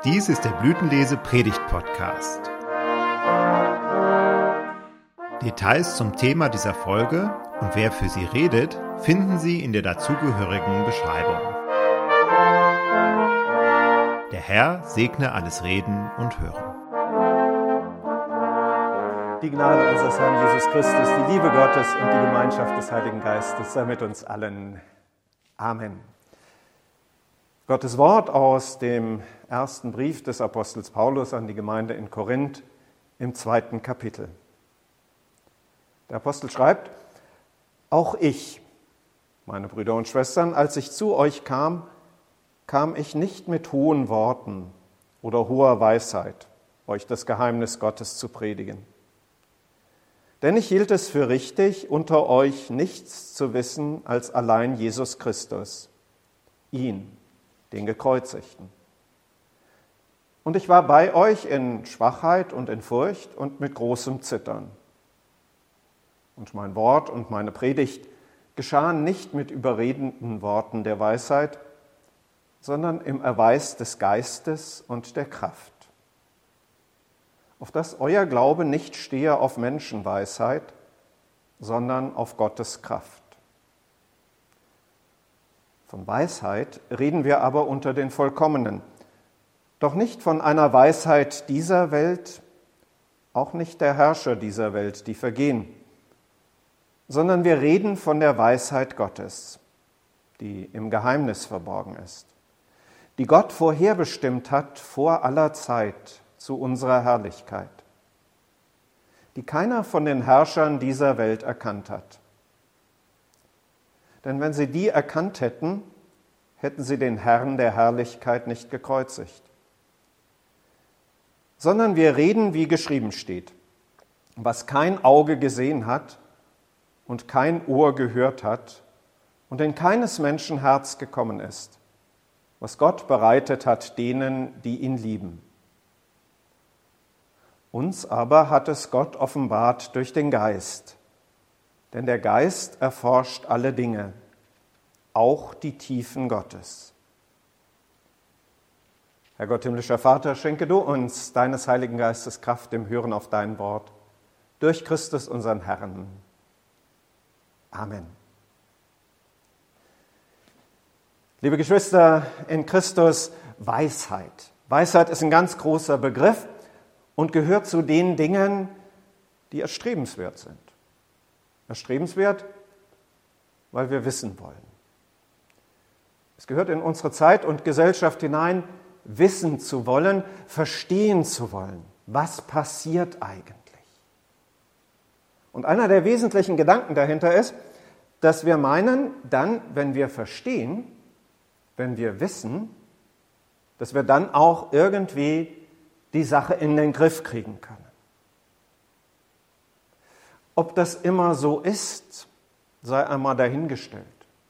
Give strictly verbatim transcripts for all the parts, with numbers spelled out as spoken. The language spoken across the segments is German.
Dies ist der Blütenlese-Predigt-Podcast. Details zum Thema dieser Folge und wer für sie redet, finden Sie in der dazugehörigen Beschreibung. Der Herr segne alles Reden und Hören. Die Gnade unseres Herrn Jesus Christus, die Liebe Gottes und die Gemeinschaft des Heiligen Geistes sei mit uns allen. Amen. Gottes Wort aus dem ersten Brief des Apostels Paulus an die Gemeinde in Korinth im zweiten Kapitel. Der Apostel schreibt: Auch ich, meine Brüder und Schwestern, als ich zu euch kam, kam ich nicht mit hohen Worten oder hoher Weisheit, euch das Geheimnis Gottes zu predigen. Denn ich hielt es für richtig, unter euch nichts zu wissen als allein Jesus Christus, ihn, den Gekreuzigten. Und ich war bei euch in Schwachheit und in Furcht und mit großem Zittern. Und mein Wort und meine Predigt geschahen nicht mit überredenden Worten der Weisheit, sondern im Erweis des Geistes und der Kraft, auf dass euer Glaube nicht stehe auf Menschenweisheit, sondern auf Gottes Kraft. Von Weisheit reden wir aber unter den Vollkommenen, doch nicht von einer Weisheit dieser Welt, auch nicht der Herrscher dieser Welt, die vergehen, sondern wir reden von der Weisheit Gottes, die im Geheimnis verborgen ist, die Gott vorherbestimmt hat vor aller Zeit zu unserer Herrlichkeit, die keiner von den Herrschern dieser Welt erkannt hat. Denn wenn sie die erkannt hätten, hätten sie den Herrn der Herrlichkeit nicht gekreuzigt. Sondern wir reden, wie geschrieben steht: Was kein Auge gesehen hat und kein Ohr gehört hat und in keines Menschen Herz gekommen ist, was Gott bereitet hat denen, die ihn lieben. Uns aber hat es Gott offenbart durch den Geist, denn der Geist erforscht alle Dinge, auch die Tiefen Gottes. Herr Gott, himmlischer Vater, schenke du uns deines Heiligen Geistes Kraft im Hören auf dein Wort, durch Christus unseren Herrn. Amen. Liebe Geschwister in Christus, Weisheit. Weisheit ist ein ganz großer Begriff und gehört zu den Dingen, die erstrebenswert sind. Erstrebenswert, weil wir wissen wollen. Es gehört in unsere Zeit und Gesellschaft hinein, wissen zu wollen, verstehen zu wollen. Was passiert eigentlich? Und einer der wesentlichen Gedanken dahinter ist, dass wir meinen, dann, wenn wir verstehen, wenn wir wissen, dass wir dann auch irgendwie die Sache in den Griff kriegen können. Ob das immer so ist, sei einmal dahingestellt.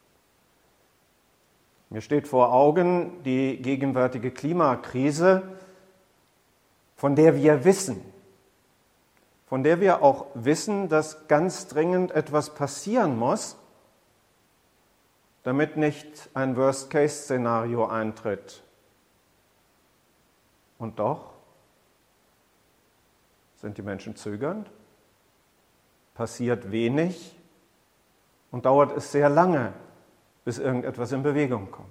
Mir steht vor Augen die gegenwärtige Klimakrise, von der wir wissen, von der wir auch wissen, dass ganz dringend etwas passieren muss, damit nicht ein Worst-Case-Szenario eintritt. Und doch sind die Menschen zögernd, passiert wenig und dauert es sehr lange, bis irgendetwas in Bewegung kommt.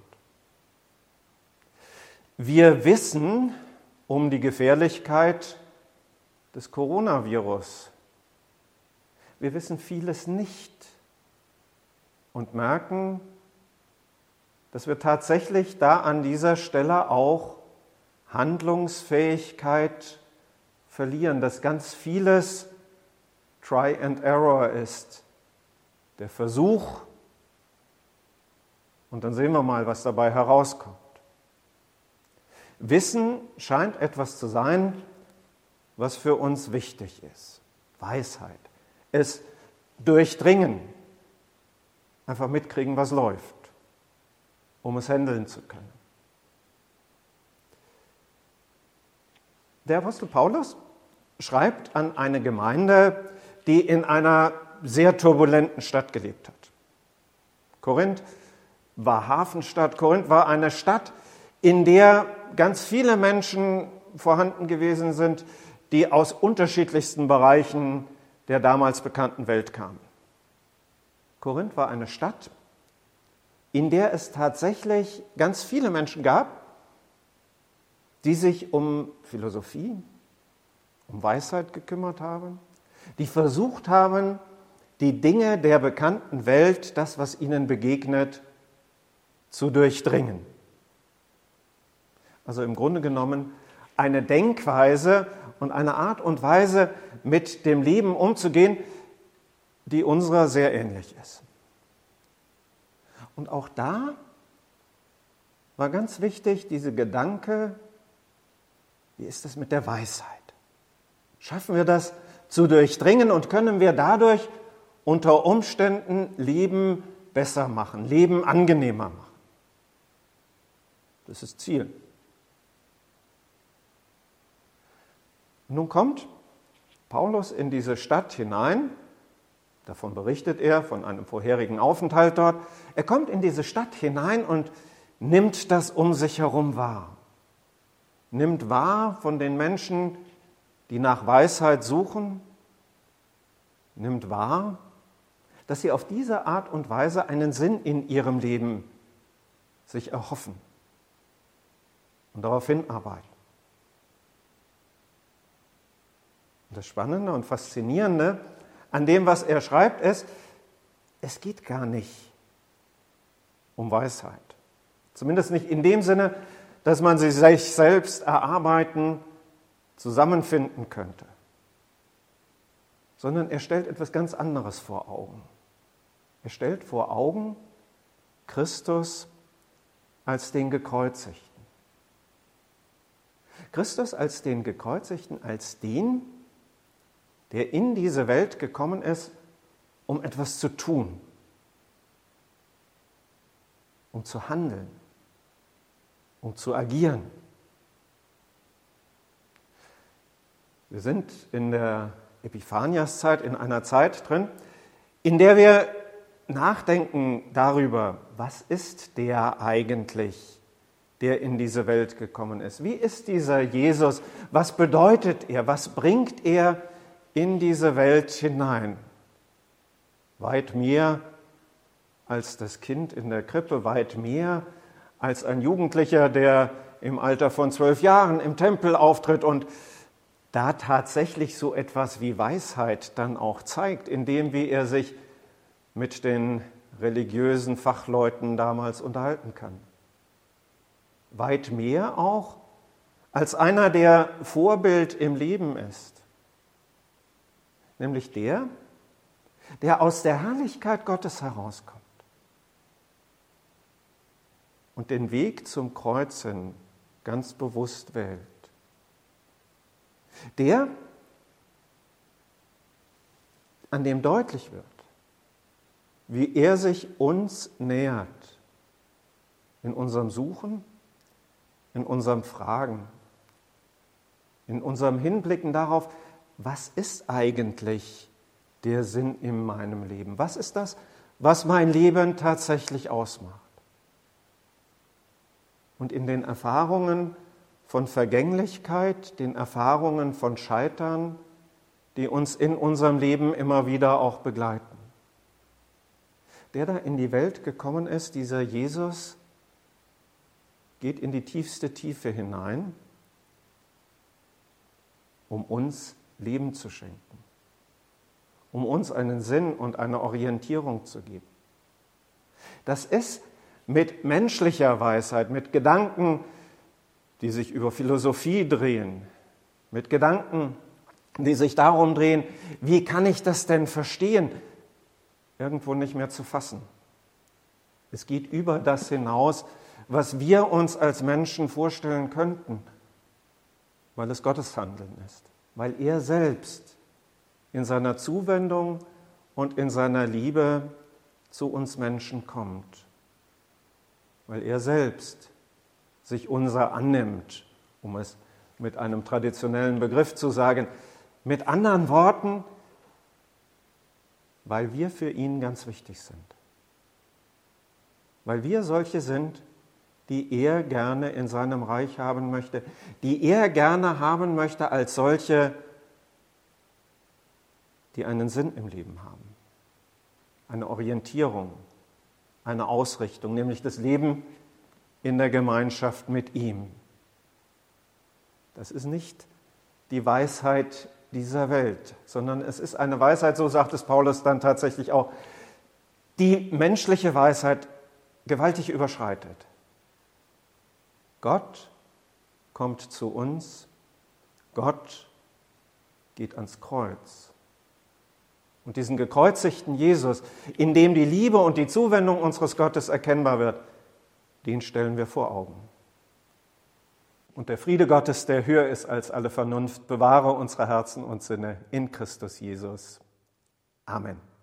Wir wissen um die Gefährlichkeit des Coronavirus. Wir wissen vieles nicht und merken, dass wir tatsächlich da an dieser Stelle auch Handlungsfähigkeit verlieren, dass ganz vieles Try and Error ist, der Versuch, und dann sehen wir mal, was dabei herauskommt. Wissen scheint etwas zu sein, was für uns wichtig ist. Weisheit. Es durchdringen. Einfach mitkriegen, was läuft, um es handeln zu können. Der Apostel Paulus schreibt an eine Gemeinde, die in einer sehr turbulenten Stadt gelebt hat. Korinth war Hafenstadt. Korinth war eine Stadt, in der ganz viele Menschen vorhanden gewesen sind, die aus unterschiedlichsten Bereichen der damals bekannten Welt kamen. Korinth war eine Stadt, in der es tatsächlich ganz viele Menschen gab, die sich um Philosophie, um Weisheit gekümmert haben, die versucht haben, die Dinge der bekannten Welt, das, was ihnen begegnet, zu durchdringen. Also im Grunde genommen eine Denkweise und eine Art und Weise, mit dem Leben umzugehen, die unserer sehr ähnlich ist. Und auch da war ganz wichtig dieser Gedanke, wie ist es mit der Weisheit? Schaffen wir das zu durchdringen und können wir dadurch unter Umständen Leben besser machen, Leben angenehmer machen? Das ist Ziel. Nun kommt Paulus in diese Stadt hinein, davon berichtet er, von einem vorherigen Aufenthalt dort. Er kommt in diese Stadt hinein und nimmt das um sich herum wahr. Nimmt wahr von den Menschen, die nach Weisheit suchen, nimmt wahr, dass sie auf diese Art und Weise einen Sinn in ihrem Leben sich erhoffen und darauf hinarbeiten. Das Spannende und Faszinierende an dem, was er schreibt, ist, es geht gar nicht um Weisheit. Zumindest nicht in dem Sinne, dass man sie sich selbst erarbeiten, zusammenfinden könnte. Sondern er stellt etwas ganz anderes vor Augen. Er stellt vor Augen Christus als den Gekreuzigten. Christus als den Gekreuzigten, als den, der in diese Welt gekommen ist, um etwas zu tun, um zu handeln, um zu agieren. Wir sind in der Epiphaniaszeit, in einer Zeit drin, in der wir nachdenken darüber, was ist der eigentlich, der in diese Welt gekommen ist? Wie ist dieser Jesus? Was bedeutet er? Was bringt er in diese Welt hinein? Weit mehr als das Kind in der Krippe, weit mehr als ein Jugendlicher, der im Alter von zwölf Jahren im Tempel auftritt und da tatsächlich so etwas wie Weisheit dann auch zeigt, indem wie er sich mit den religiösen Fachleuten damals unterhalten kann. Weit mehr auch als einer, der Vorbild im Leben ist, nämlich der, der aus der Herrlichkeit Gottes herauskommt und den Weg zum Kreuz hin ganz bewusst wählt. Der, an dem deutlich wird, wie er sich uns nähert in unserem Suchen, in unserem Fragen, in unserem Hinblicken darauf, was ist eigentlich der Sinn in meinem Leben? Was ist das, was mein Leben tatsächlich ausmacht? Und in den Erfahrungen von Vergänglichkeit, den Erfahrungen von Scheitern, die uns in unserem Leben immer wieder auch begleiten. Der da in die Welt gekommen ist, dieser Jesus, geht in die tiefste Tiefe hinein, um uns Leben zu schenken, um uns einen Sinn und eine Orientierung zu geben. Das ist mit menschlicher Weisheit, mit Gedanken, die sich über Philosophie drehen, mit Gedanken, die sich darum drehen, wie kann ich das denn verstehen, irgendwo nicht mehr zu fassen. Es geht über das hinaus, was wir uns als Menschen vorstellen könnten, weil es Gottes Handeln ist, weil er selbst in seiner Zuwendung und in seiner Liebe zu uns Menschen kommt, weil er selbst sich unser annimmt, um es mit einem traditionellen Begriff zu sagen. Mit anderen Worten, weil wir für ihn ganz wichtig sind. Weil wir solche sind, die er gerne in seinem Reich haben möchte, die er gerne haben möchte als solche, die einen Sinn im Leben haben, eine Orientierung, eine Ausrichtung, nämlich das Leben in der Gemeinschaft mit ihm. Das ist nicht die Weisheit dieser Welt, sondern es ist eine Weisheit, so sagt es Paulus dann tatsächlich auch, die menschliche Weisheit gewaltig überschreitet. Gott kommt zu uns, Gott geht ans Kreuz. Und diesen gekreuzigten Jesus, in dem die Liebe und die Zuwendung unseres Gottes erkennbar wird, den stellen wir vor Augen. Und der Friede Gottes, der höher ist als alle Vernunft, bewahre unsere Herzen und Sinne in Christus Jesus. Amen.